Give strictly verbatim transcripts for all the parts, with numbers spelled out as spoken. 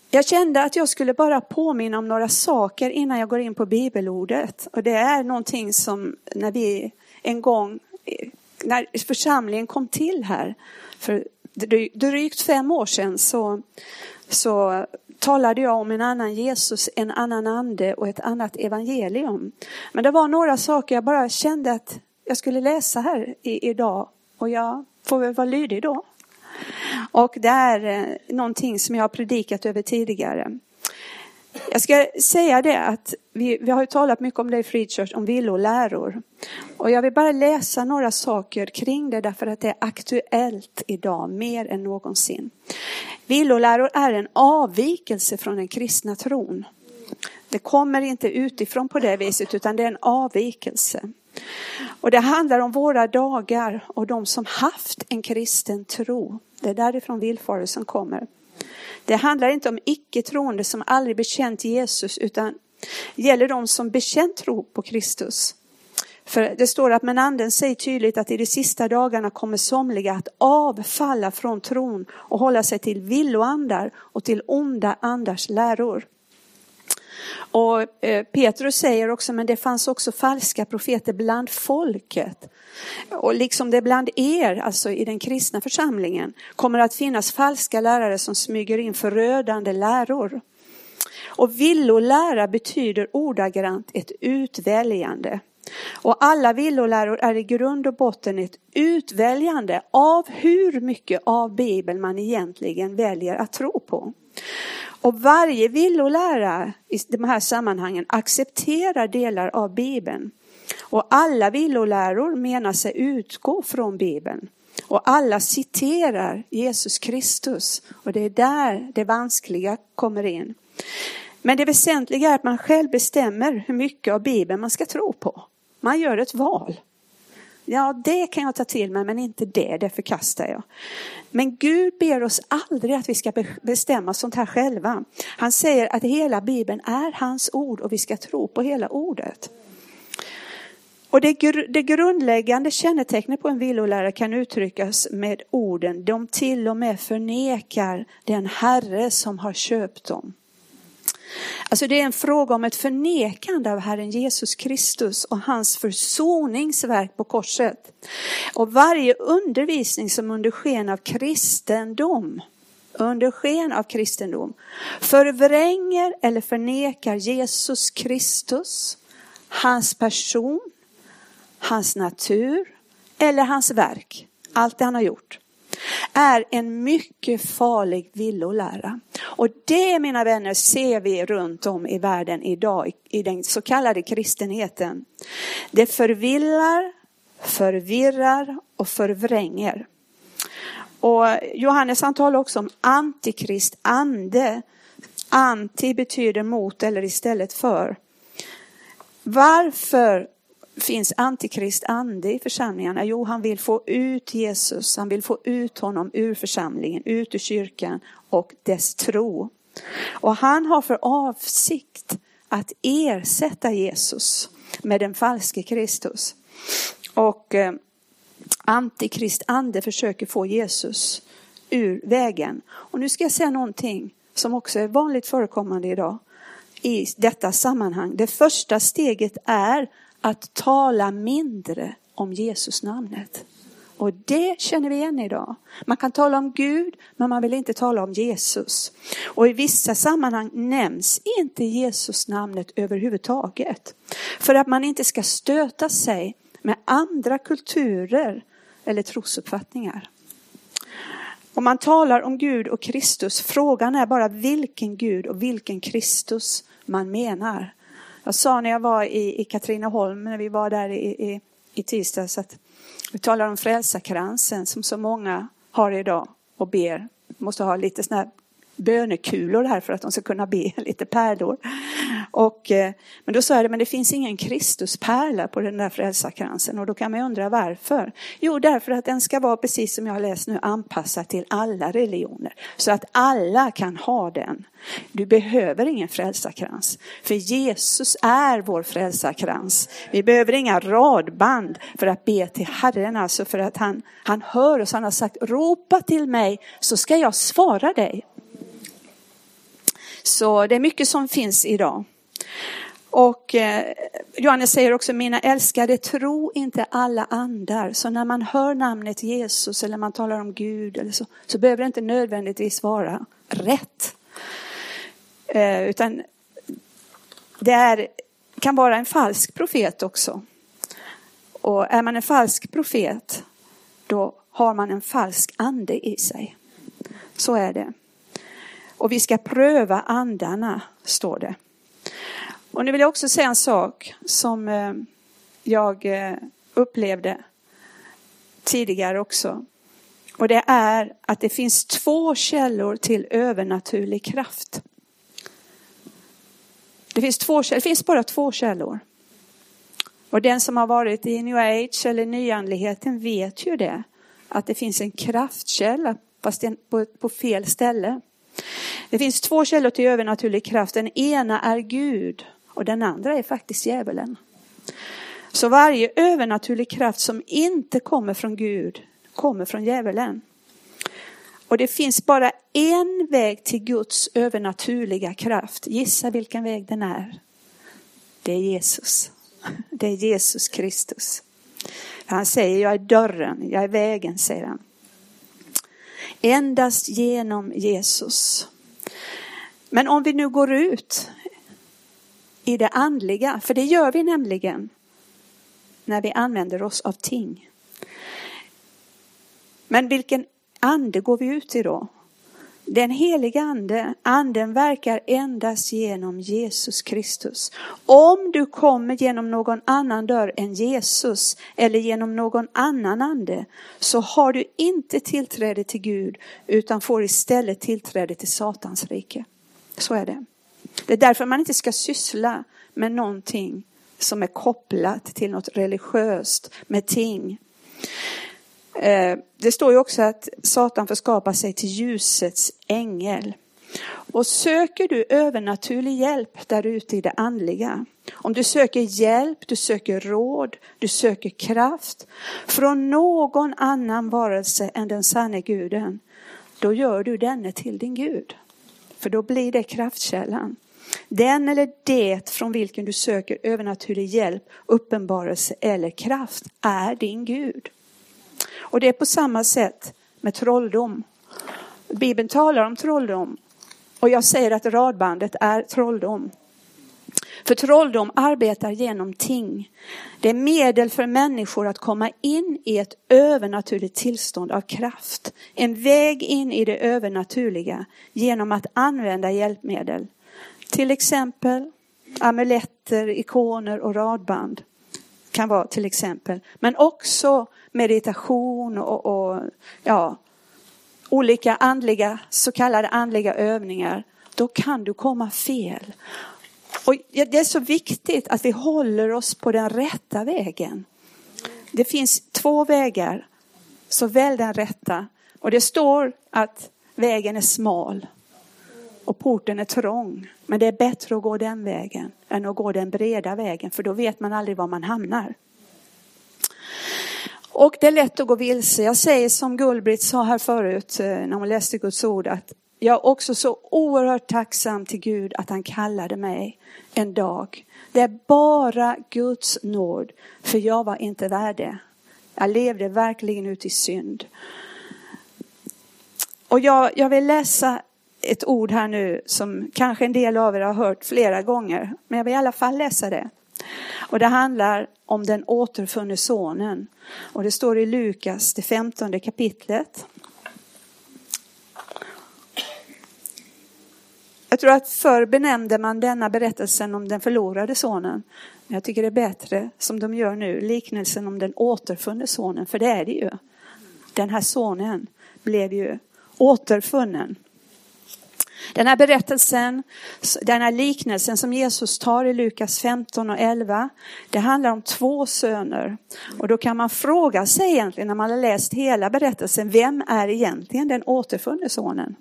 Jag kände att jag skulle bara påminna om några saker innan jag går in på bibelordet. Och det är någonting som när vi en gång, när församlingen kom till här, för drygt fem år sedan så, så talade jag om en annan Jesus, en annan ande och ett annat evangelium. Men det var några saker jag bara kände att jag skulle läsa här i, idag. Och jag får väl vara lydig då. Och det är eh, någonting som jag har predikat över tidigare. Jag ska säga det att vi, vi har ju talat mycket om det i Free Church, om villoläror. Och jag vill bara läsa några saker kring det därför att det är aktuellt idag mer än någonsin. Villoläror är en avvikelse från den kristna tron. Det kommer inte utifrån på det viset utan det är en avvikelse. Och det handlar om våra dagar och de som haft en kristen tro. Det är därifrån villfarelsen kommer. Det handlar inte om icke-troende som aldrig bekänt Jesus utan gäller de som bekänt tro på Kristus. För det står att men anden säger tydligt att i de sista dagarna kommer somliga att avfalla från tron och hålla sig till villoandar och till onda andars läror. Och eh, Petrus säger också, men det fanns också falska profeter bland folket. Och liksom det bland er, alltså i den kristna församlingen, kommer att finnas falska lärare som smyger in förödande läror. Och villolära betyder ordagrant ett utväljande. Och alla villoläror är i grund och botten ett utväljande av hur mycket av Bibeln man egentligen väljer att tro på. Och varje villolära i de här sammanhangen accepterar delar av Bibeln. Och alla villoläror menar sig utgå från Bibeln. Och alla citerar Jesus Kristus. Och det är där det vanskliga kommer in. Men det väsentliga är att man själv bestämmer hur mycket av Bibeln man ska tro på. Man gör ett val. Ja, det kan jag ta till mig, men inte det, det förkastar jag. Men Gud ber oss aldrig att vi ska bestämma sånt här själva. Han säger att hela Bibeln är hans ord och vi ska tro på hela ordet. Och det, det grundläggande kännetecknet på en villolärare kan uttryckas med orden: de till och med förnekar den Herre som har köpt dem. Alltså det är en fråga om ett förnekande av Herren Jesus Kristus och hans försoningsverk på korset. Och varje undervisning som under sken av kristendom, under sken av kristendom, förvränger eller förnekar Jesus Kristus, hans person, hans natur eller hans verk, allt det han har gjort, är en mycket farlig villolära. Och det, mina vänner, ser vi runt om i världen idag i den så kallade kristenheten. Det förvillar, förvirrar och förvränger. Och Johannes han talar också om antikrist ande. Anti betyder mot eller istället för. Varför finns antikrist ande i församlingarna? Jo, han vill få ut Jesus. Han vill få ut honom ur församlingen, ut ur kyrkan och dess tro. Och han har för avsikt att ersätta Jesus med den falske Kristus. Och eh, antikrist ande försöker få Jesus ur vägen. Och nu ska jag säga någonting som också är vanligt förekommande idag i detta sammanhang. Det första steget är att tala mindre om Jesus namnet. Och det känner vi igen idag. Man kan tala om Gud, men man vill inte tala om Jesus. Och i vissa sammanhang nämns inte Jesus namnet överhuvudtaget. För att man inte ska stöta sig med andra kulturer eller trosuppfattningar. Om man talar om Gud och Kristus, frågan är bara vilken Gud och vilken Kristus man menar. Jag sa när jag var i, i Katrineholm, när vi var där i, i, i tisdags, att vi talar om frälsarkransen som så många har idag och ber. Måste ha lite såna här bönekulor här för att de ska kunna be lite pärlor. Och, men då sa jag det, men det finns ingen Kristuspärla på den där frälsarkransen. Och då kan man undra varför. Jo, därför att den ska vara, precis som jag har läst nu, anpassad till alla religioner. Så att alla kan ha den. Du behöver ingen frälsarkrans. För Jesus är vår frälsarkrans. Vi behöver inga radband för att be till Herren. Alltså för att han, han hör oss. Han har sagt, ropa till mig så ska jag svara dig. Så det är mycket som finns idag. Och eh, Johannes säger också, mina älskade, tro inte alla andar. Så när man hör namnet Jesus eller man talar om Gud eller så, så behöver det inte nödvändigtvis vara rätt. Eh, utan det är, kan vara en falsk profet också. Och är man en falsk profet, då har man en falsk ande i sig. Så är det. Och vi ska pröva andarna, står det. Och nu vill jag också säga en sak som eh, jag eh, upplevde tidigare också. Och det är att det finns två källor till övernaturlig kraft. Det finns, två, det finns bara två källor. Och den som har varit i New Age eller nyandligheten vet ju det. Att det finns en kraftkälla fast på, på fel ställe. Det finns två källor till övernaturlig kraft. Den ena är Gud och den andra är faktiskt djävulen. Så varje övernaturlig kraft som inte kommer från Gud kommer från djävulen. Och det finns bara en väg till Guds övernaturliga kraft. Gissa vilken väg den är. Det är Jesus. Det är Jesus Kristus. Han säger, jag är dörren, jag är vägen, säger han. Endast genom Jesus. Men om vi nu går ut i det andliga, för det gör vi nämligen när vi använder oss av ting. Men vilken ande går vi ut i då? Den heliga ande, anden verkar endast genom Jesus Kristus. Om du kommer genom någon annan dörr än Jesus eller genom någon annan ande, så har du inte tillträde till Gud utan får istället tillträde till Satans rike. Så är det. Det är därför man inte ska syssla med någonting som är kopplat till något religiöst, med ting. Det står ju också att Satan får skapa sig till ljusets ängel. Och söker du övernaturlig hjälp där ute i det andliga, om du söker hjälp, du söker råd, du söker kraft från någon annan varelse än den sanne guden, då gör du denne till din Gud. För då blir det kraftkällan. Den eller det från vilken du söker övernaturlig hjälp, uppenbarelse eller kraft är din Gud. Och det är på samma sätt med trolldom. Bibeln talar om trolldom. Och jag säger att radbandet är trolldom. För trolldom arbetar genom ting. Det är medel för människor att komma in i ett övernaturligt tillstånd av kraft. En väg in i det övernaturliga genom att använda hjälpmedel. Till exempel amuletter, ikoner och radband. Kan vara till exempel. Men också meditation och, och ja, olika andliga, så kallade andliga övningar. Då kan du komma fel. Och det är så viktigt att vi håller oss på den rätta vägen. Det finns två vägar. Så välj den rätta. Och det står att vägen är smal. Och porten är trång. Men det är bättre att gå den vägen än att gå den breda vägen. För då vet man aldrig var man hamnar. Och det är lätt att gå vilse. Jag säger som Gullbritt sa här förut när hon läste Guds ord, att jag är också så oerhört tacksam till Gud att han kallade mig en dag. Det är bara Guds nåd, för jag var inte värd det. Jag levde verkligen ut i synd. Och jag, jag vill läsa ett ord här nu som kanske en del av er har hört flera gånger. Men jag vill i alla fall läsa det. Och det handlar om den återfunne sonen. Och det står i Lukas, det femtonde kapitlet. Jag tror att förr benämnde man denna berättelsen om den förlorade sonen. Men jag tycker det är bättre som de gör nu, liknelsen om den återfunne sonen. För det är det ju. Den här sonen blev ju återfunnen. Den här berättelsen, den här liknelsen som Jesus tar i Lukas femton och elva, det handlar om två söner. Och då kan man fråga sig egentligen när man har läst hela berättelsen, vem är egentligen den återfunne sonen?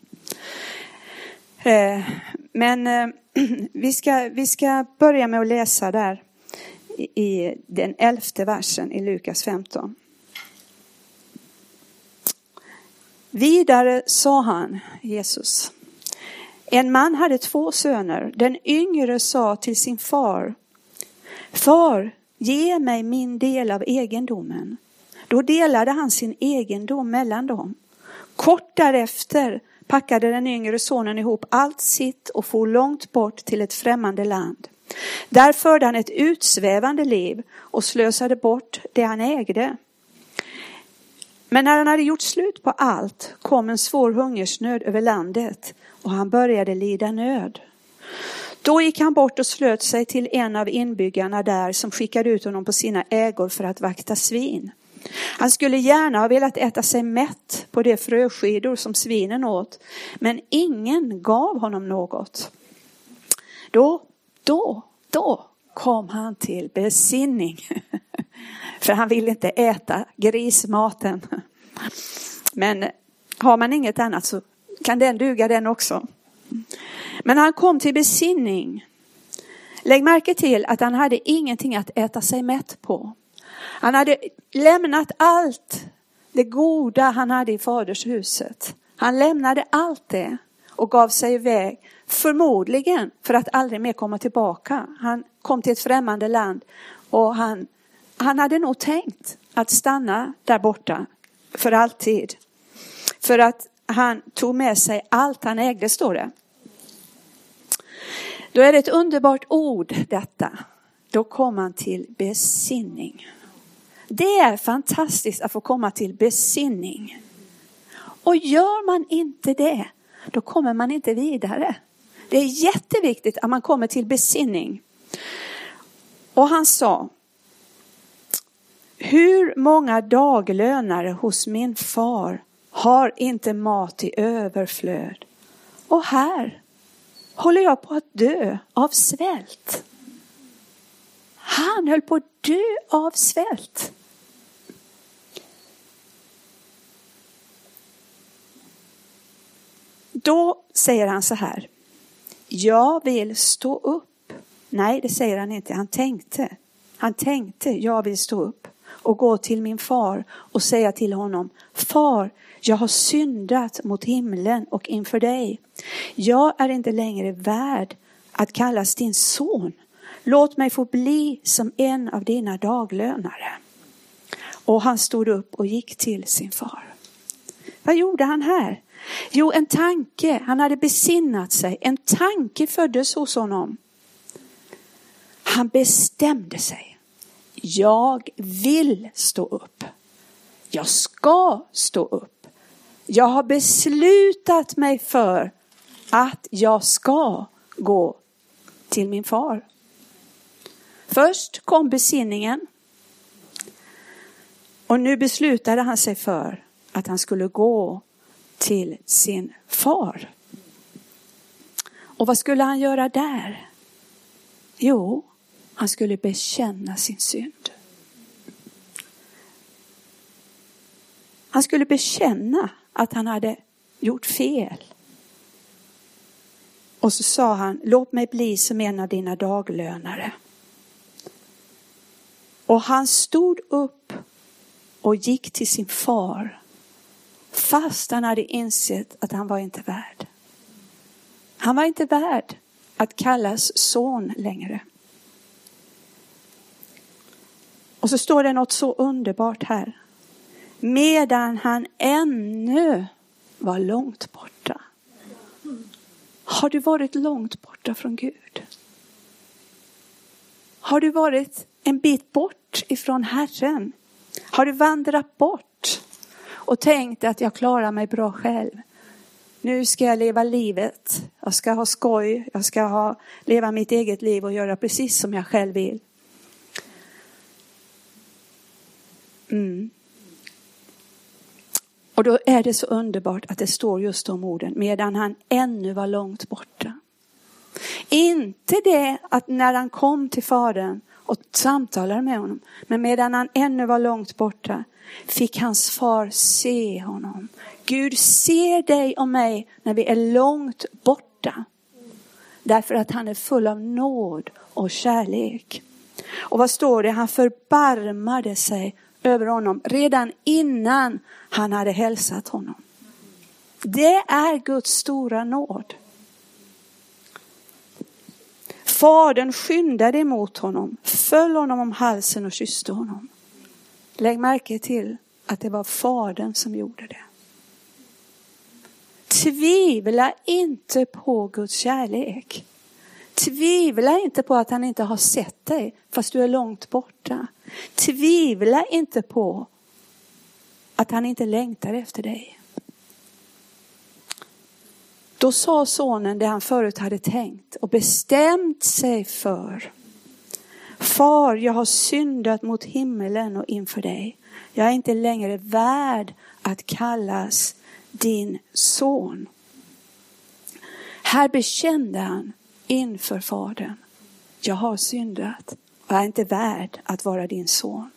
Men vi ska, vi ska börja med att läsa där i den elfte versen i Lukas femton. Vidare sa han, Jesus: En man hade två söner. Den yngre sa till sin far: Far, ge mig min del av egendomen. Då delade han sin egendom mellan dem. Kort därefter packade den yngre sonen ihop allt sitt och for långt bort till ett främmande land. Där förde han ett utsvävande liv och slösade bort det han ägde. Men när han hade gjort slut på allt kom en svår hungersnöd över landet och han började lida nöd. Då gick han bort och slöt sig till en av inbyggarna där som skickade ut honom på sina ägor för att vakta svin. Han skulle gärna ha velat äta sig mätt på de fröskidor som svinen åt, men ingen gav honom något. Då, då, då kom han till besinning. För han ville inte äta grismaten. Men har man inget annat så kan den duga den också. Men han kom till besinning. Lägg märke till att han hade ingenting att äta sig mätt på. Han hade lämnat allt det goda han hade i fadershuset. Han lämnade allt det och gav sig iväg. Förmodligen för att aldrig mer komma tillbaka. Han kom till ett främmande land och han, han hade nog tänkt att stanna där borta för alltid. För att han tog med sig allt han ägde, står det. Då är det ett underbart ord detta. Då kom han till besinning. Det är fantastiskt att få komma till besinning. Och gör man inte det, då kommer man inte vidare. Det är jätteviktigt att man kommer till besinning. Och han sa: hur många daglönare hos min far har inte mat i överflöd? Och här håller jag på att dö av svält. Han höll på att dö av svält. Då säger han så här: jag vill stå upp. Nej, det säger han inte. Han tänkte. Han tänkte, jag vill stå upp och gå till min far och säga till honom: far, jag har syndat mot himlen och inför dig. Jag är inte längre värd att kallas din son. Låt mig få bli som en av dina daglönare. Och han stod upp och gick till sin far. Vad gjorde han här? Jo, en tanke. Han hade besinnat sig. En tanke föddes hos honom. Han bestämde sig. Jag vill stå upp. Jag ska stå upp. Jag har beslutat mig för att jag ska gå till min far. Först kom besinningen. Och nu beslutade han sig för att han skulle gå till sin far. Och vad skulle han göra där? Jo, han skulle bekänna sin synd. Han skulle bekänna att han hade gjort fel. Och så sa han: låt mig bli som en av dina daglönare. Och han stod upp och gick till sin far. Fast han hade insett att han var inte värd. Han var inte värd att kallas son längre. Och så står det något så underbart här. Medan han ännu var långt borta. Har du varit långt borta från Gud? Har du varit en bit bort ifrån Herren? Har du vandrat bort och tänkt att jag klarar mig bra själv? Nu ska jag leva livet. Jag ska ha skoj. Jag ska ha, leva mitt eget liv och göra precis som jag själv vill. Mm. Och då är det så underbart att det står just de orden. Medan han ännu var långt borta. Inte det att när han kom till fadern och samtalade med honom. Men medan han ännu var långt borta fick hans far se honom. Gud ser dig och mig när vi är långt borta. Därför att han är full av nåd och kärlek. Och vad står det? Han förbarmade sig över honom redan innan han hade hälsat honom. Det är Guds stora nåd. Fadern skyndade emot honom, föll honom om halsen och kysste honom. Lägg märke till att det var fadern som gjorde det. Tvivla inte på Guds kärlek. Tvivla inte på att han inte har sett dig fast du är långt borta. Tvivla inte på att han inte längtar efter dig. Då sa sonen det han förut hade tänkt och bestämt sig för. Far, jag har syndat mot himmelen och inför dig. Jag är inte längre värd att kallas din son. Här bekände han inför fadern. Jag har syndat och är inte värd att vara din son.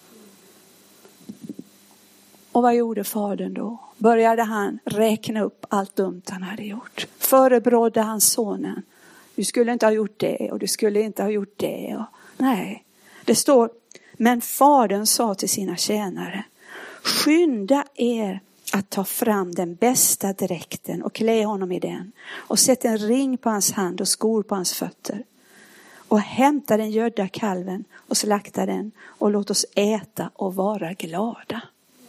Och vad gjorde fadern då? Började han räkna upp allt dumt han hade gjort. Förebrådde han sonen. Du skulle inte ha gjort det och du skulle inte ha gjort det. Och, nej, det står. Men fadern sa till sina tjänare. Skynda er att ta fram den bästa dräkten och klä honom i den. Och sätt en ring på hans hand och skor på hans fötter. Och hämta den gödda kalven och slakta den. Och låt oss äta och vara glada.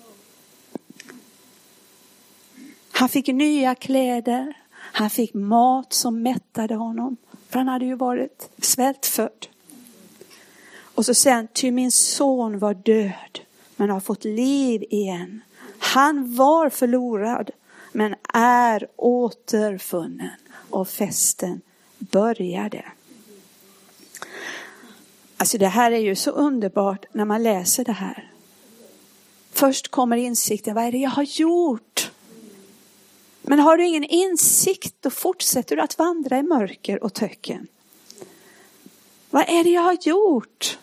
Han fick nya kläder. Han fick mat som mättade honom. För han hade ju varit svältfödd. Och så sen, ty min son var död men har fått liv igen. Han var förlorad men är återfunnen. Och festen började. Alltså det här är ju så underbart när man läser det här. Först kommer insikten, vad är det jag har gjort? Men har du ingen insikt, då fortsätter du att vandra i mörker och töcken. Vad är det jag har gjort?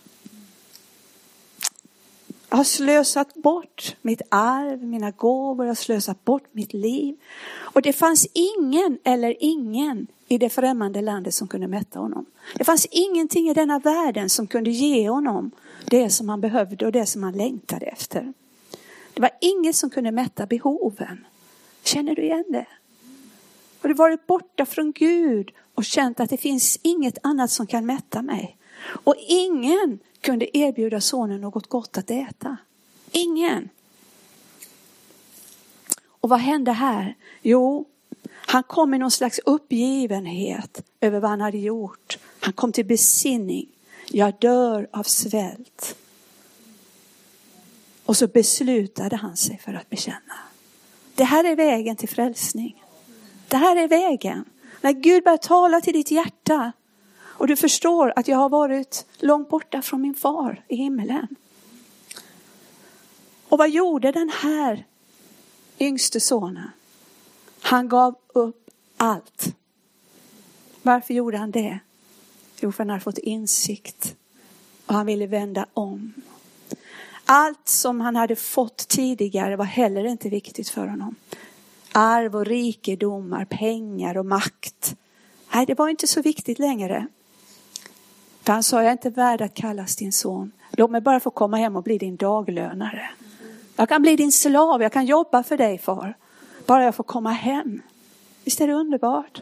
Jag har slösat bort mitt arv, mina gåvor. Jag har slösat bort mitt liv. Och det fanns ingen eller ingen i det främmande landet som kunde mätta honom. Det fanns ingenting i denna världen som kunde ge honom det som han behövde och det som han längtade efter. Det var inget som kunde mätta behoven. Känner du igen det? Har du varit borta från Gud och känt att det finns inget annat som kan mätta mig? Och ingen kunde erbjuda sonen något gott att äta. Ingen. Och vad hände här? Jo, han kom i någon slags uppgivenhet över vad han hade gjort. Han kom till besinning. Jag dör av svält. Och så beslutade han sig för att bekänna. Det här är vägen till frälsning. Det här är vägen. När Gud börjar tala till ditt hjärta. Och du förstår att jag har varit långt borta från min far i himmelen. Och vad gjorde den här yngste sonen? Han gav upp allt. Varför gjorde han det? Jo, för han hade fått insikt. Och han ville vända om. Allt som han hade fått tidigare var heller inte viktigt för honom. Arv och rikedomar, pengar och makt. Nej, det var inte så viktigt längre. För han sa, jag är inte värd att kallas din son. Låt mig bara få komma hem och bli din daglönare. Jag kan bli din slav, jag kan jobba för dig, far. Bara jag får komma hem. Visst är det underbart?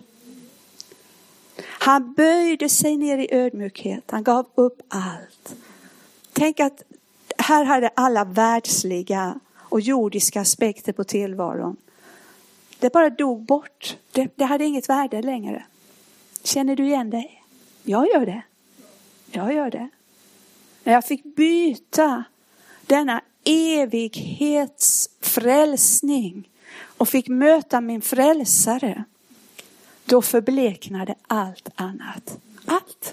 Han böjde sig ner i ödmjukhet. Han gav upp allt. Tänk att här hade alla världsliga och jordiska aspekter på tillvaron. Det bara dog bort. Det, det hade inget värde längre. Känner du igen dig? Jag gör det. Jag gör det. När jag fick byta denna evighetsfrälsning och fick möta min frälsare, då förbleknade allt annat. Allt.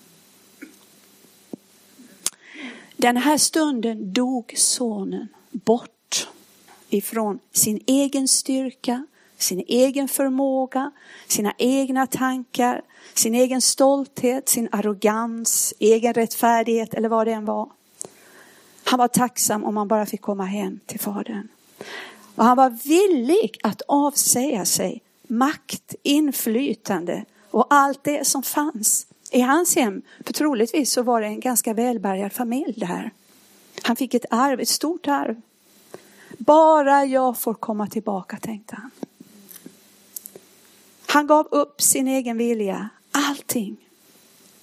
Den här stunden dog sonen bort ifrån sin egen styrka, sin egen förmåga, sina egna tankar, sin egen stolthet, sin arrogans, egen rättfärdighet eller vad det än var. Han var tacksam om han bara fick komma hem till fadern. Och han var villig att avsäga sig makt, inflytande och allt det som fanns i hans hem. För troligtvis så var det en ganska välbärgad familj där. Han fick ett arv, ett stort arv. Bara jag får komma tillbaka, tänkte han. Han gav upp sin egen vilja, allting.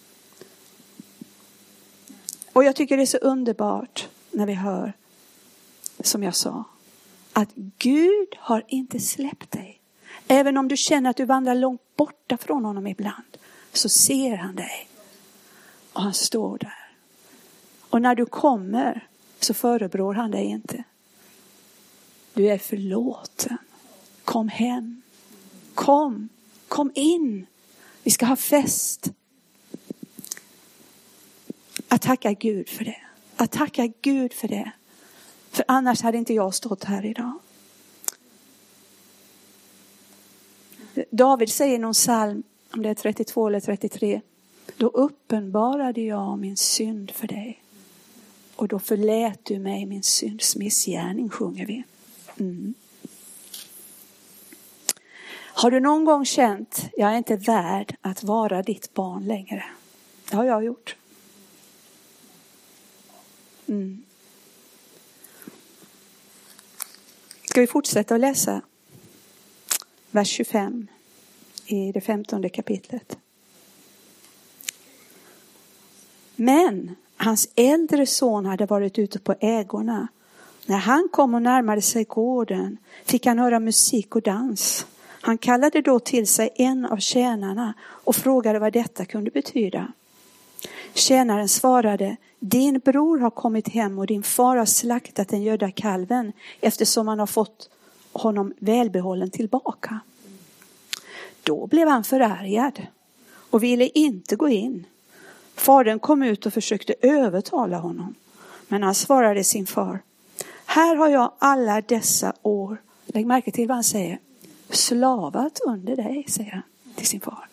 Och jag tycker det är så underbart när vi hör, som jag sa, att Gud har inte släppt dig. Även om du känner att du vandrar långt borta från honom ibland, så ser han dig. Och han står där. Och när du kommer så förebrår han dig inte. Du är förlåten. Kom hem. Kom. Kom in. Vi ska ha fest. Att tacka Gud för det. Att tacka Gud för det. För annars hade inte jag stått här idag. David säger i någon psalm, om det är trettiotvå eller trettiotre. Då uppenbarade jag min synd för dig. Och då förlät du mig min synds missgärning, sjunger vi. Mm. Har du någon gång känt, jag är inte värd att vara ditt barn längre? Det har jag gjort. Mm. Ska vi fortsätta att läsa vers tjugofem i det femtonde kapitlet. Men hans äldre son hade varit ute på ägorna. När han kom och närmade sig gården fick han höra musik och dans. Han kallade då till sig en av tjänarna och frågade vad detta kunde betyda. Tjänaren svarade, din bror har kommit hem och din far har slaktat den gödda kalven eftersom han har fått honom välbehållen tillbaka. Då blev han förargad och ville inte gå in. Fadern kom ut och försökte övertala honom. Men han svarade sin far, här har jag alla dessa år, lägg märke till vad han säger, slavat under dig, säger han till sin far.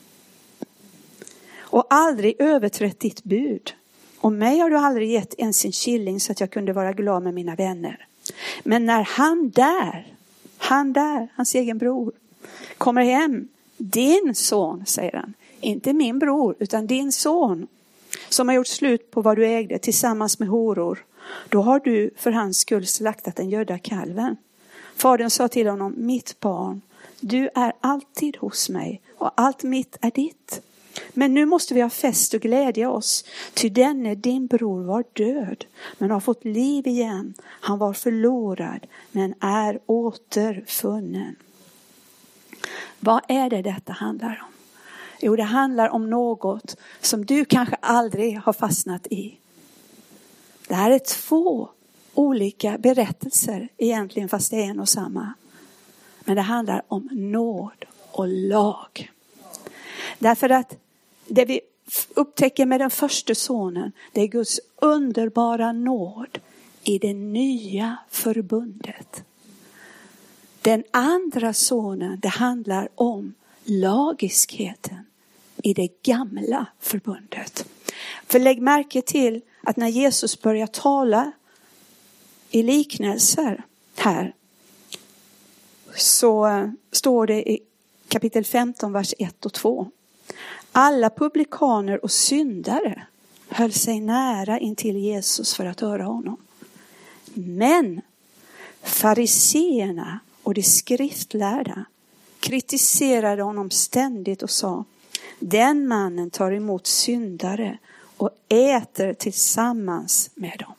Och aldrig överträtt ditt bud. Och mig har du aldrig gett ens en killing så att jag kunde vara glad med mina vänner. Men när han där, han där, hans egen bror, kommer hem, din son, säger han, inte min bror utan din son, som har gjort slut på vad du ägde tillsammans med horor, då har du för hans skull slaktat den gödda kalven. Fadern sa till honom, mitt barn, du är alltid hos mig och allt mitt är ditt. Men nu måste vi ha fest och glädja oss, ty denne din bror var död men har fått liv igen. Han var förlorad men är återfunnen. Vad är det detta handlar om? Jo, det handlar om något som du kanske aldrig har fastnat i. Det här är två olika berättelser egentligen, fast det är en och samma. Men det handlar om nåd och lag. Därför att det vi upptäcker med den första sonen, det är Guds underbara nåd i det nya förbundet. Den andra sonen, det handlar om lagiskheten i det gamla förbundet. För lägg märke till att när Jesus börjar tala i liknelser här, så står det i kapitel femton, vers ett och två. Alla publikaner och syndare höll sig nära intill Jesus för att höra honom. Men fariseerna och de skriftlärda kritiserade honom ständigt och sa, den mannen tar emot syndare och äter tillsammans med dem.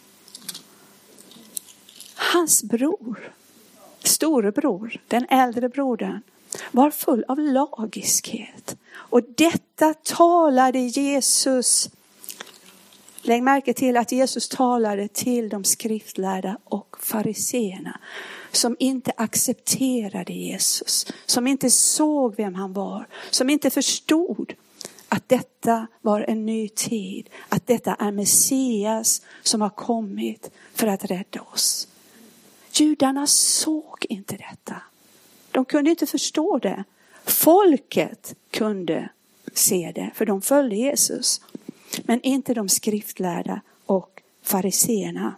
Hans bror, storebror, den äldre brodern, var full av lagiskhet. Och detta talade Jesus. Lägg märke till att Jesus talade till de skriftlärda och fariseerna som inte accepterade Jesus, som inte såg vem han var, som inte förstod att detta var en ny tid, att detta är Messias som har kommit för att rädda oss. Judarna såg inte detta. De kunde inte förstå det. Folket kunde se det, för de följde Jesus. Men inte de skriftlärda och fariseerna.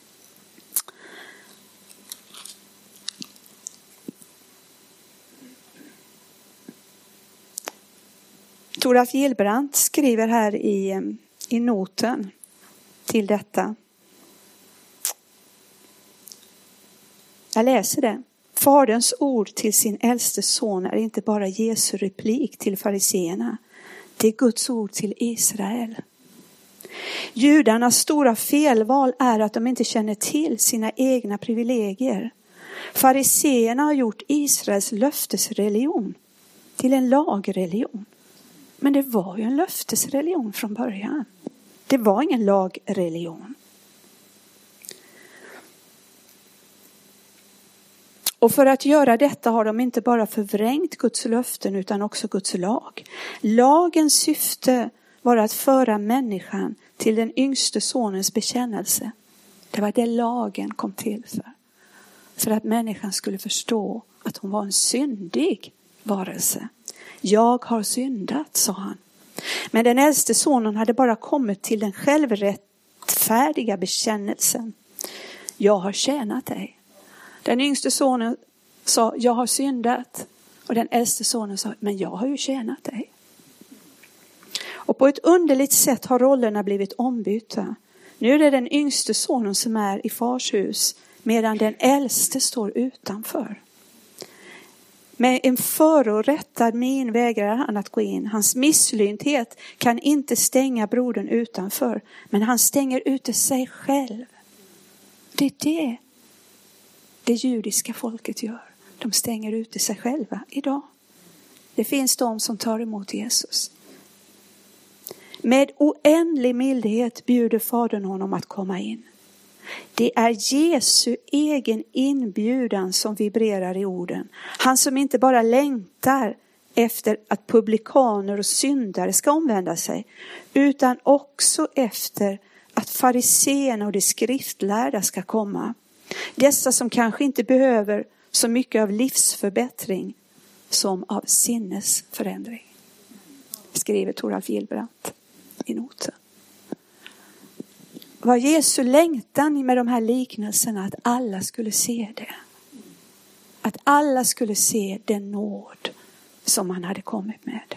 Toralf Gillbrand skriver här i, i noten till detta. Jag läser det. Faderns ord till sin äldste son är inte bara Jesu replik till fariseerna. Det är Guds ord till Israel. Judarnas stora felval är att de inte känner till sina egna privilegier. Fariseerna har gjort Israels löftesreligion till en lagreligion. Men det var ju en löftesreligion från början. Det var ingen lagreligion. Och för att göra detta har de inte bara förvrängt Guds löften utan också Guds lag. Lagens syfte var att föra människan till den yngste sonens bekännelse. Det var det lagen kom till för. För att människan skulle förstå att hon var en syndig varelse. Jag har syndat, sa han. Men den äldste sonen hade bara kommit till den självrättfärdiga bekännelsen. Jag har tjänat dig. Den yngste sonen sa, jag har syndat. Och den äldste sonen sa, men jag har ju tjänat dig. Och på ett underligt sätt har rollerna blivit ombytta. Nu är det den yngste sonen som är i fars hus, medan den äldste står utanför. Med en förorättad min vägrar han att gå in. Hans misslynthet kan inte stänga brodern utanför, men han stänger ute sig själv. Det är det det judiska folket gör. De stänger ute sig själva idag. Det finns de som tar emot Jesus. Med oändlig mildhet bjuder fadern honom att komma in. Det är Jesu egen inbjudan som vibrerar i orden. Han som inte bara längtar efter att publikaner och syndare ska omvända sig, utan också efter att fariséerna och de skriftlärda ska komma. Dessa som kanske inte behöver så mycket av livsförbättring som av sinnesförändring. Skriver Toralf Gillbrandt i noten. Var Jesu längtan med de här liknelserna att alla skulle se det. Att alla skulle se den nåd som han hade kommit med.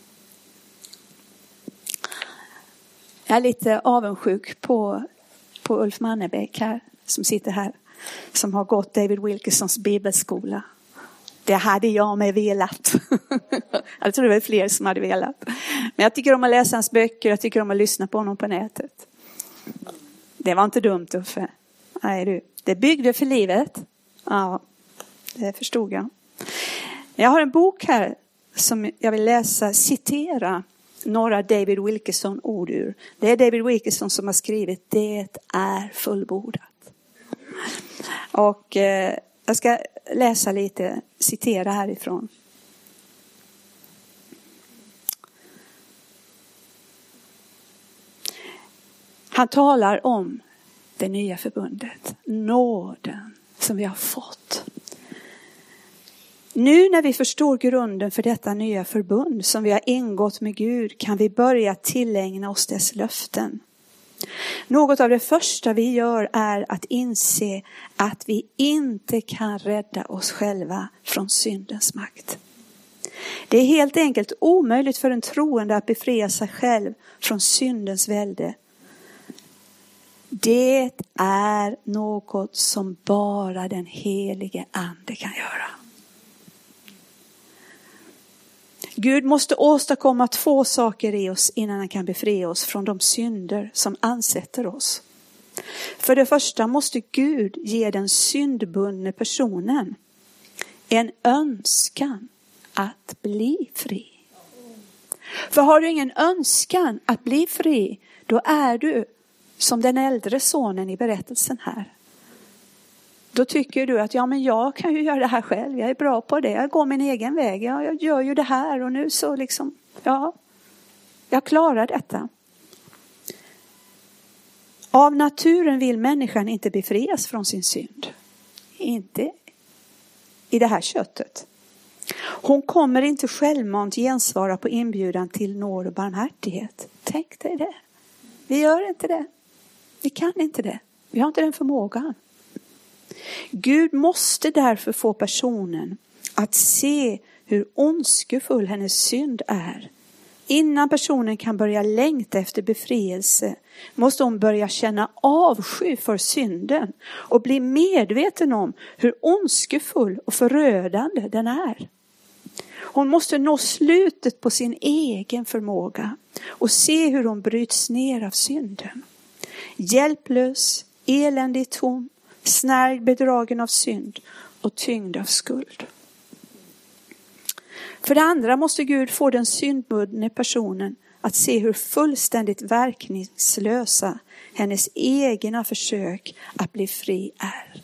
Jag är lite avundsjuk på, på Ulf Mannebäck här som sitter här. Som har gått David Wilkersons bibelskola. Det hade jag med velat. Jag tror det var fler som hade velat. Men jag tycker om att läsa hans böcker. Jag tycker om att lyssna på honom på nätet. Det var inte dumt, Uffe. Nej du. Det byggde för livet. Ja, det förstod jag. Jag har en bok här som jag vill läsa, citera några David Wilkerson ord ur. Det är David Wilkerson som har skrivit Det är fullbordat. Och eh, jag ska läsa lite, citera härifrån. Han talar om det nya förbundet. Nåden som vi har fått. Nu när vi förstår grunden för detta nya förbund som vi har ingått med Gud kan vi börja tillägna oss dess löften. Något av det första vi gör är att inse att vi inte kan rädda oss själva från syndens makt. Det är helt enkelt omöjligt för en troende att befria sig själv från syndens välde. Det är något som bara den helige ande kan göra. Gud måste åstadkomma två saker i oss innan han kan befria oss från de synder som ansätter oss. För det första måste Gud ge den syndbundne personen en önskan att bli fri. För har du ingen önskan att bli fri, då är du som den äldre sonen i berättelsen här. Då tycker du att ja, men jag kan ju göra det här själv. Jag är bra på det. Jag går min egen väg. Ja, jag gör ju det här och nu så liksom, ja, jag klarar detta. Av naturen vill människan inte befrias från sin synd. Inte i det här köttet. Hon kommer inte självmant gensvara på inbjudan till nåd och barmhärtighet. Tänk dig det. Vi gör inte det. Vi kan inte det. Vi har inte den förmågan. Gud måste därför få personen att se hur ondskefull hennes synd är. Innan personen kan börja längta efter befrielse måste hon börja känna avsky för synden och bli medveten om hur ondskefull och förödande den är. Hon måste nå slutet på sin egen förmåga och se hur hon bryts ner av synden. Hjälplös, eländig, tom, snärjd, bedragen av synd och tyngd av skuld. För det andra måste Gud få den syndbundne personen att se hur fullständigt verkningslösa hennes egna försök att bli fri är.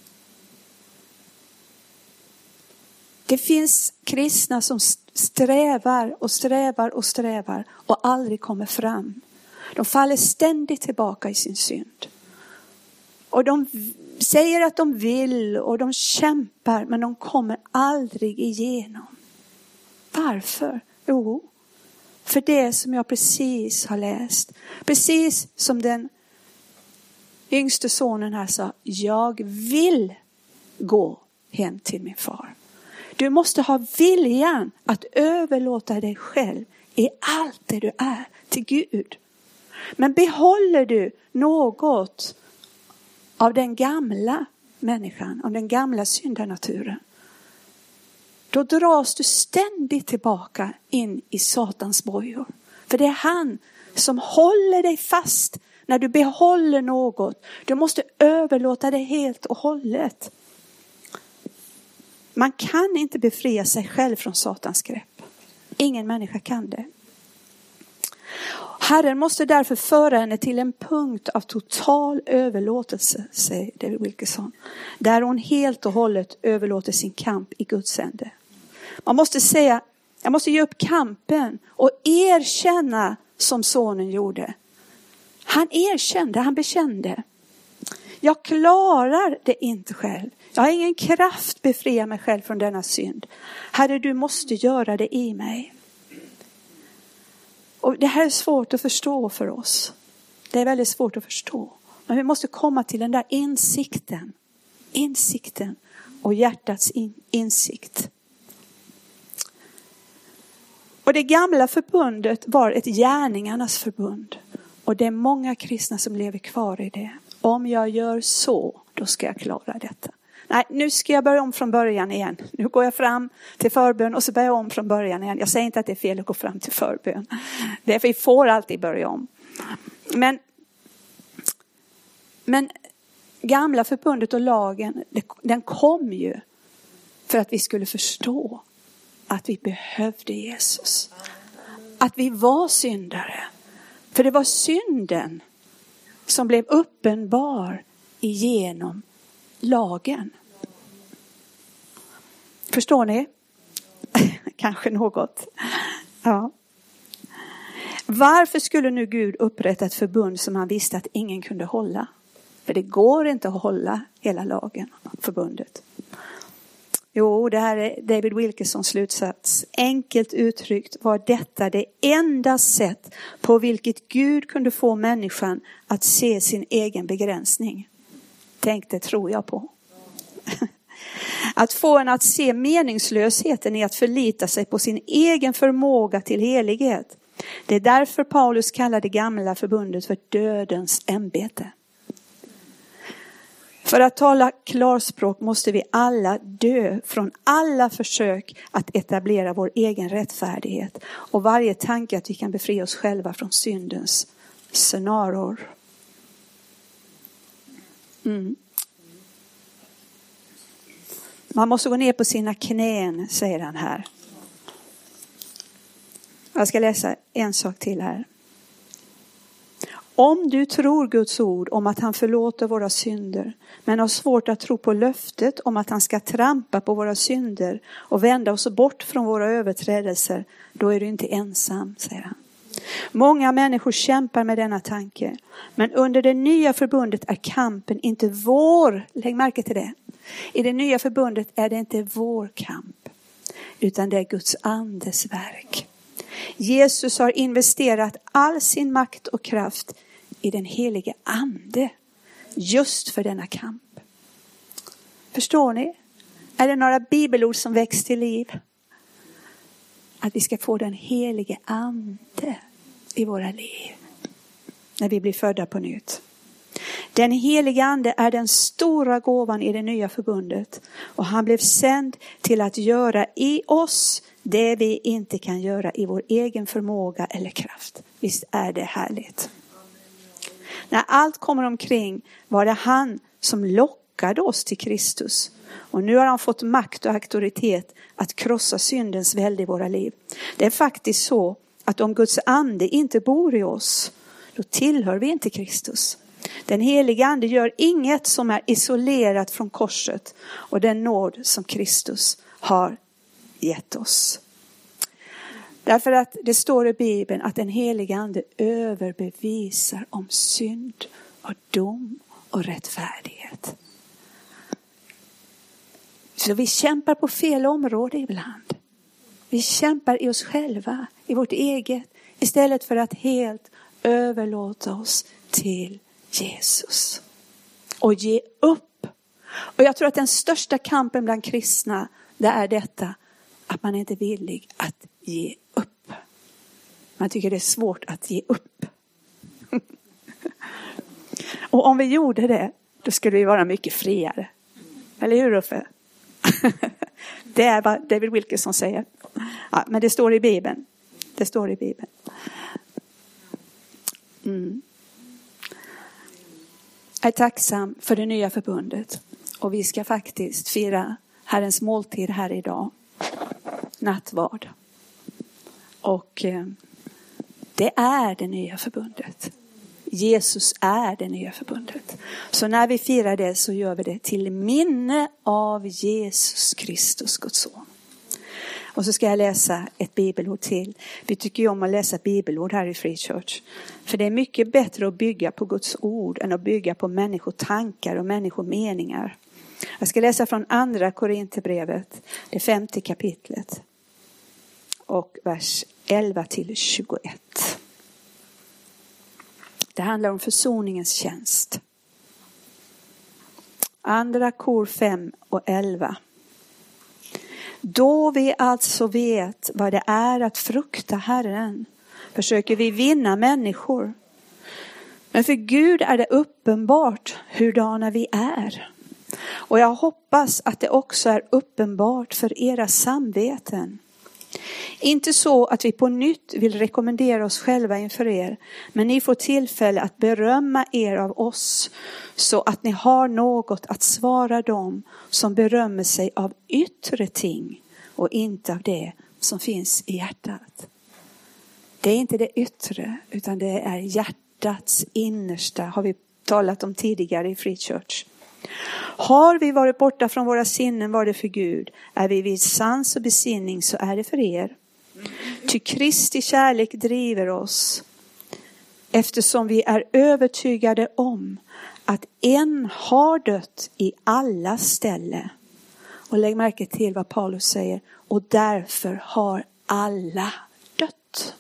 Det finns kristna som strävar och strävar och strävar och aldrig kommer fram. De faller ständigt tillbaka i sin synd. Och de säger att de vill och de kämpar, men de kommer aldrig igenom. Varför? Jo, för det som jag precis har läst. Precis som den yngste sonen här sa, jag vill gå hem till min far. Du måste ha viljan att överlåta dig själv i allt det du är till Gud. Men behåller du något av den gamla människan, av den gamla syndanaturen, då dras du ständigt tillbaka in i Satans bojor. För det är han som håller dig fast när du behåller något. Du måste överlåta det helt och hållet. Man kan inte befria sig själv från Satans grepp. Ingen människa kan det. Herren måste därför föra henne till en punkt av total överlåtelse, säger David Wilkerson. Där hon helt och hållet överlåter sin kamp i Guds ände. Man måste säga, jag måste ge upp kampen och erkänna som sonen gjorde. Han erkände, han bekände. Jag klarar det inte själv. Jag har ingen kraft befria mig själv från denna synd. Herre, du måste göra det i mig. Och det här är svårt att förstå för oss. Det är väldigt svårt att förstå. Men vi måste komma till den där insikten. Insikten och hjärtats in, insikt. Och det gamla förbundet var ett gärningarnas förbund. Och det är många kristna som lever kvar i det. Om jag gör så, då ska jag klara detta. Nej, nu ska jag börja om från början igen. Nu går jag fram till förbön och så börjar jag om från början igen. Jag säger inte att det är fel att gå fram till förbön. Det är för vi får alltid börja om. Men, men gamla förbundet och lagen, den kom ju för att vi skulle förstå att vi behövde Jesus. Att vi var syndare. För det var synden som blev uppenbar igenom lagen. Förstår ni? Kanske något. Ja. Varför skulle nu Gud upprätta ett förbund som han visste att ingen kunde hålla? För det går inte att hålla hela lagen, förbundet. Jo, det här är David Wilkersons slutsats. Enkelt uttryckt var detta det enda sätt på vilket Gud kunde få människan att se sin egen begränsning. Tänk, det tror jag på. Att få en att se meningslösheten i att förlita sig på sin egen förmåga till helighet. Det är därför Paulus kallar det gamla förbundet för dödens ämbete. För att tala klarspråk måste vi alla dö från alla försök att etablera vår egen rättfärdighet. Och varje tanke att vi kan befria oss själva från syndens snaror. Mm. Man måste gå ner på sina knän, säger han här. Jag ska läsa en sak till här. Om du tror Guds ord om att han förlåter våra synder, men har svårt att tro på löftet om att han ska trampa på våra synder och vända oss bort från våra överträdelser, då är du inte ensam, säger han. Många människor kämpar med denna tanke, men under det nya förbundet är kampen inte vår. Lägg märke till det. I det nya förbundet är det inte vår kamp, utan det är Guds andes verk. Jesus har investerat all sin makt och kraft i den helige ande just för denna kamp. Förstår ni? Är det några bibelord som väcks till liv? Att vi ska få den helige ande i våra liv när vi blir födda på nytt. Den helige ande är den stora gåvan i det nya förbundet. Och han blev sänd till att göra i oss det vi inte kan göra i vår egen förmåga eller kraft. Visst är det härligt. När allt kommer omkring var det han som lockade oss till Kristus. Och nu har han fått makt och auktoritet att krossa syndens välde i våra liv. Det är faktiskt så att om Guds ande inte bor i oss, då tillhör vi inte Kristus. Den heliga ande gör inget som är isolerat från korset och den nåd som Kristus har gett oss. Därför att det står i Bibeln att den heliga ande överbevisar om synd och dom och rättfärdighet. Så vi kämpar på fel område ibland. Vi kämpar i oss själva, i vårt eget, istället för att helt överlåta oss till Jesus. Och ge upp. Och jag tror att den största kampen bland kristna, det är detta. Att man inte är villig att ge upp. Man tycker det är svårt att ge upp. Och om vi gjorde det, då skulle vi vara mycket friare. Eller hur, Uffe? Det är vad David Wilkerson säger. Ja, men det står i Bibeln. Det står i Bibeln. Mm. Jag är tacksam för det nya förbundet. Och vi ska faktiskt fira Herrens måltid här idag. Nattvard. Och eh, det är det nya förbundet. Jesus är det nya förbundet. Så när vi firar det så gör vi det till minne av Jesus Kristus, Guds son. Och så ska jag läsa ett bibelord till. Vi tycker ju om att läsa bibelord här i Free Church. För det är mycket bättre att bygga på Guds ord än att bygga på människotankar och människomeningar. Jag ska läsa från andra Korinthierbrevet, det femte kapitlet. Och vers elva till tjugoett. Det handlar om försoningens tjänst. Andra Kor fem och elva. Då vi alltså vet vad det är att frukta Herren, försöker vi vinna människor. Men för Gud är det uppenbart hurdana vi är. Och jag hoppas att det också är uppenbart för era samveten. Inte så att vi på nytt vill rekommendera oss själva inför er, men ni får tillfälle att berömma er av oss så att ni har något att svara dem som berömmer sig av yttre ting och inte av det som finns i hjärtat. Det är inte det yttre utan det är hjärtats innersta, har vi talat om tidigare i Free Church. Har vi varit borta från våra sinnen var det för Gud. Är vi vid sans och besinning så är det för er. Ty Kristi kärlek driver oss. Eftersom vi är övertygade om att en har dött i alla ställe. Och lägg märke till vad Paulus säger. Och därför har alla dött.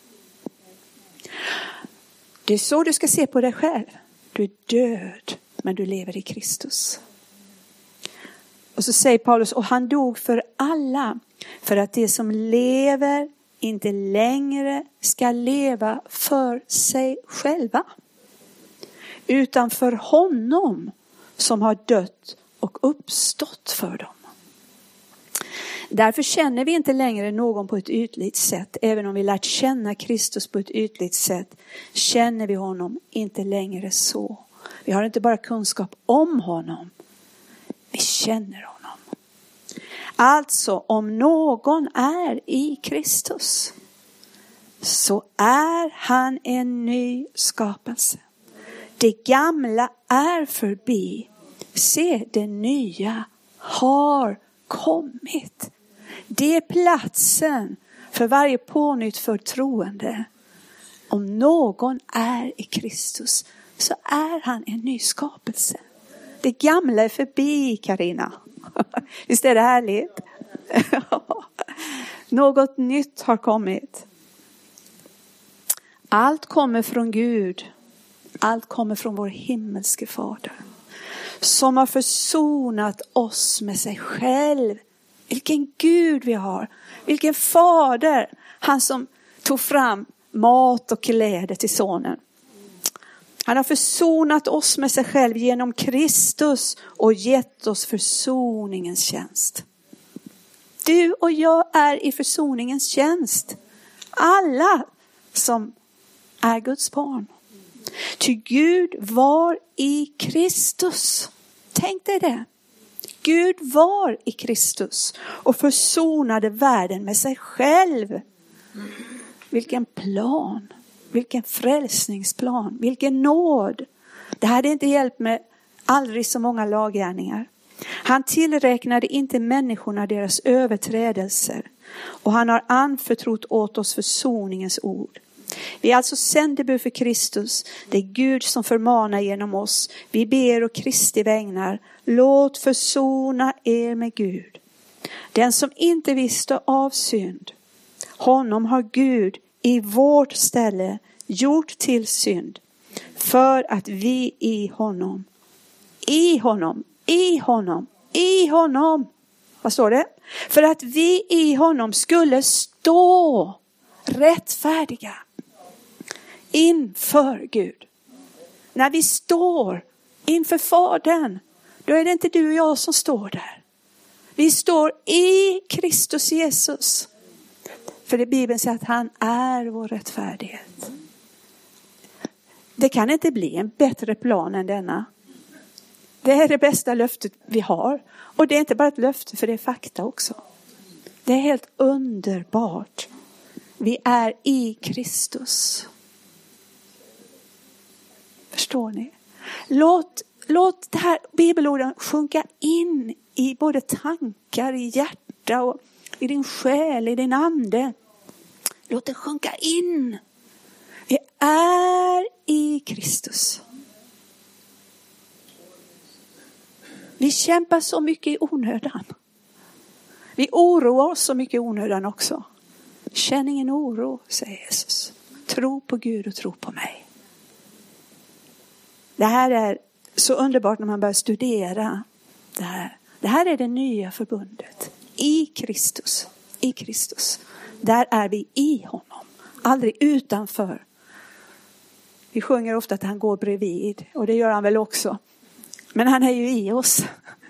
Det är så du ska se på dig själv. Du är död. Men du lever i Kristus. Och så säger Paulus, och han dog för alla. För att det som lever inte längre ska leva för sig själva. Utan för honom som har dött och uppstått för dem. Därför känner vi inte längre någon på ett ytligt sätt. Även om vi lärt känna Kristus på ett ytligt sätt. Känner vi honom inte längre så. Vi har inte bara kunskap om honom. Vi känner honom. Alltså om någon är i Kristus. Så är han en ny skapelse. Det gamla är förbi. Se, det nya har kommit. Det är platsen för varje pånytt för troende. Om någon är i Kristus så är han en ny skapelse. Det gamla är förbi, Karina. Visst är det härligt? Något nytt har kommit. Allt kommer från Gud. Allt kommer från vår himmelske fader. Som har försonat oss med sig själv. Vilken Gud vi har. Vilken fader. Han som tog fram mat och kläder till sonen. Han har försonat oss med sig själv genom Kristus och gett oss försoningens tjänst. Du och jag är i försoningens tjänst. Alla som är Guds barn. Ty Gud var i Kristus. Tänk dig det. Gud var i Kristus och försonade världen med sig själv. Vilken plan. Vilken frälsningsplan. Vilken nåd. Det hade inte hjälpt med aldrig så många laggärningar. Han tillräknade inte människorna deras överträdelser. Och han har anförtrott åt oss försoningens ord. Vi är alltså sändebud för Kristus. Det är Gud som förmanar genom oss. Vi ber och Kristi vägnar. Låt försona er med Gud. Den som inte visste av synd. Honom har Gud i vårt ställe gjort till synd. För att vi i honom. I honom. I honom. I honom. Vad står det? För att vi i honom skulle stå rättfärdiga. Inför Gud. När vi står inför Fadern. Då är det inte du och jag som står där. Vi står i Kristus Jesus. För det Bibeln säger att han är vår rättfärdighet. Det kan inte bli en bättre plan än denna. Det är det bästa löftet vi har. Och det är inte bara ett löfte, för det är fakta också. Det är helt underbart. Vi är i Kristus. Förstår ni? Låt, låt det här bibelorden sjunka in i både tankar, i hjärta och i din själ, i din ande. Låt det sjunka in. Vi är i Kristus. Vi kämpar så mycket i onödan. Vi oroar oss så mycket i onödan också. Känn ingen oro, säger Jesus. Tro på Gud och tro på mig. Det här är så underbart när man börjar studera det här. Det här är det nya förbundet. I Kristus. I Kristus. Där är vi i honom. Aldrig utanför. Vi sjunger ofta att han går bredvid. Och det gör han väl också. Men han är ju i oss.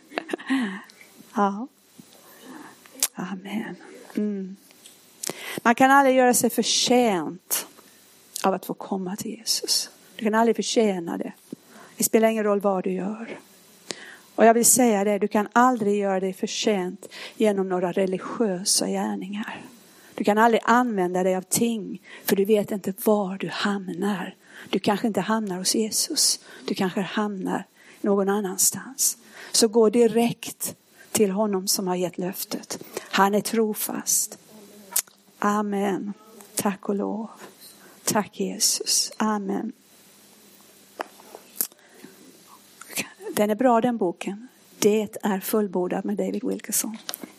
Ja. Amen. Mm. Man kan aldrig göra sig förtjänt av att få komma till Jesus. Du kan aldrig förtjäna det. Det spelar ingen roll vad du gör. Och jag vill säga det, du kan aldrig göra dig förtjänt genom några religiösa gärningar. Du kan aldrig använda dig av ting, för du vet inte var du hamnar. Du kanske inte hamnar hos Jesus. Du kanske hamnar någon annanstans. Så gå direkt till honom som har gett löftet. Han är trofast. Amen. Tack och lov. Tack Jesus. Amen. Den är bra, den boken. Det är fullbordat med David Wilkerson.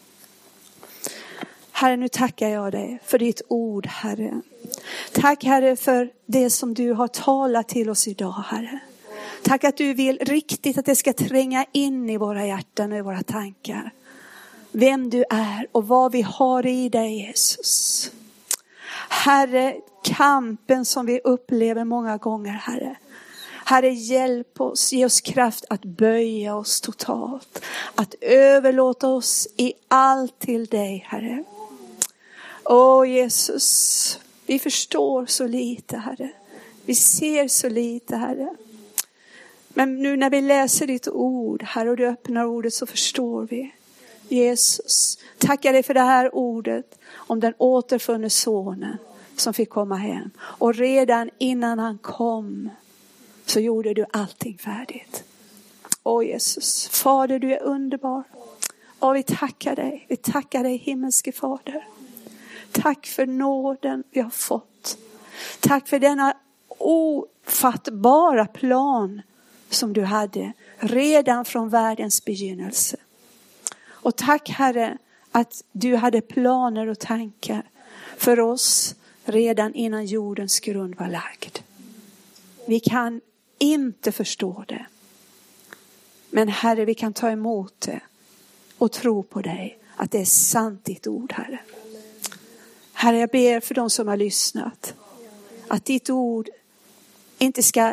Herre, nu tackar jag dig för ditt ord, Herre. Tack, Herre, för det som du har talat till oss idag, Herre. Tack att du vill riktigt att det ska tränga in i våra hjärtan och i våra tankar. Vem du är och vad vi har i dig, Jesus. Herre, kampen som vi upplever många gånger, Herre. Herre, hjälp oss, ge oss kraft att böja oss totalt. Att överlåta oss i allt till dig, Herre. Åh Jesus, vi förstår så lite, Herre. Vi ser så lite, Herre. Men nu när vi läser ditt ord, Herre, och du öppnar ordet, så förstår vi. Jesus, tackar dig för det här ordet om den återfunne sonen som fick komma hem. Och redan innan han kom så gjorde du allting färdigt. Åh Jesus, Fader, du är underbar. Och vi tackar dig. Vi tackar dig, himmelske Fader. Tack för nåden vi har fått. Tack för denna ofattbara plan som du hade redan från världens begynnelse. Och tack, Herre, att du hade planer och tankar för oss redan innan jordens grund var lagd. Vi kan inte förstå det. Men Herre, vi kan ta emot det och tro på dig. Att det är sant ditt ord, Herre. Herre, jag ber för de som har lyssnat. Att ditt ord inte ska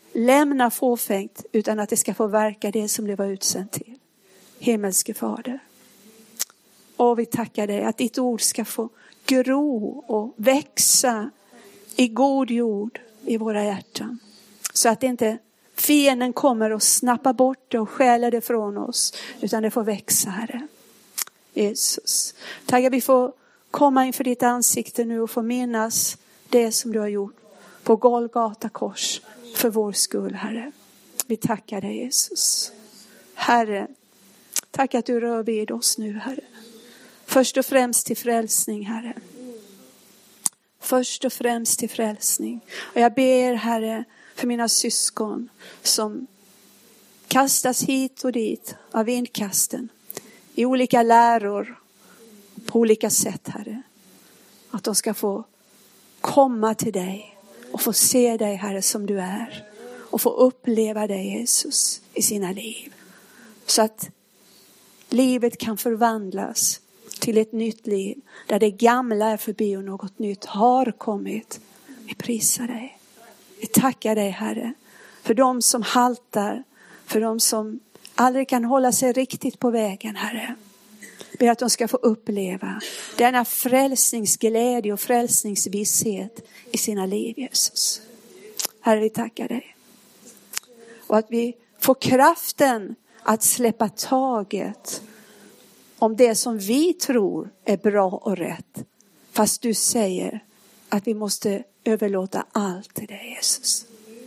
lämna fåfängt, utan att det ska få verka det som det var utsänd till. Himmelske Fader. Och vi tackar dig att ditt ord ska få gro och växa i god jord i våra hjärtan. Så att inte fienden kommer och snappar bort det och stjäler det från oss, utan det får växa, Herre. Jesus, tack att vi får komma inför ditt ansikte nu och få minnas det som du har gjort på Golgata kors för vår skull, Herre. Vi tackar dig, Jesus. Herre, tack att du rör vid oss nu, Herre. Först och främst till frälsning, Herre. Först och främst till frälsning. Och jag ber, Herre, för mina syskon som kastas hit och dit av vindkasten i olika läror på olika sätt, Herre. Att de ska få komma till dig och få se dig, Herre, som du är. Och få uppleva dig, Jesus, i sina liv. Så att livet kan förvandlas till ett nytt liv. Där det gamla är förbi och något nytt har kommit. Vi prisar dig. Vi tackar dig, Herre. För de som haltar. För de som aldrig kan hålla sig riktigt på vägen, Herre. Ber att de ska få uppleva denna frälsningsglädje och frälsningsvisshet i sina liv, Jesus. Herre, vi tackar dig. Och att vi får kraften att släppa taget om det som vi tror är bra och rätt. Fast du säger att vi måste överlåta allt till dig, Jesus.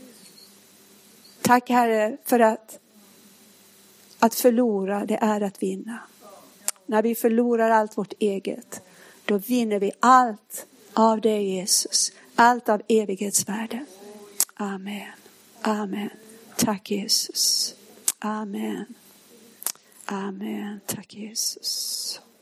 Tack, Herre, för att att förlora, det är att vinna. När vi förlorar allt vårt eget, då vinner vi allt av dig, Jesus. Allt av evighetsvärde. Amen. Amen. Tack, Jesus. Amen. Amen. Tack, Jesus.